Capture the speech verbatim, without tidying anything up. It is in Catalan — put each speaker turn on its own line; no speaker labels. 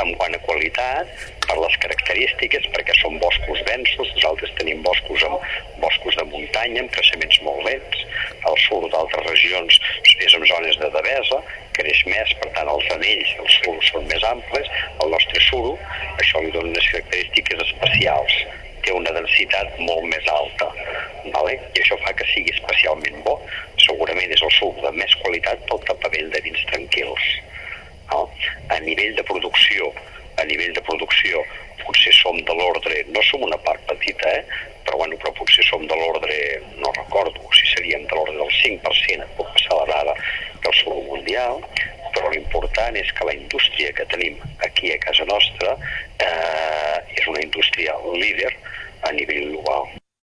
En quant a qualitat, per les característiques, perquè són boscos densos, nosaltres tenim boscos amb boscos de muntanya, amb creixements molt lents. El suro d'altres regions és en zones de devesa, creix més, per tant els anells, els suros són més amples. El nostre suro, això li dona unes característiques especials, té una densitat molt més alta, vale? I això fa que sigui especialment bo. Segurament és el suro de més qualitat pel tapavell de vins tranquils. No? A nivell de producció, a nivell de producció, potser som de l'ordre, no som una part petita, eh? però, bueno, però potser som de l'ordre, no recordo si seríem de l'ordre del cinc per cent, et puc passar la dada, del suro mundial, però l'important és que la indústria que tenim aquí a casa nostra eh, és una indústria líder a nivell global.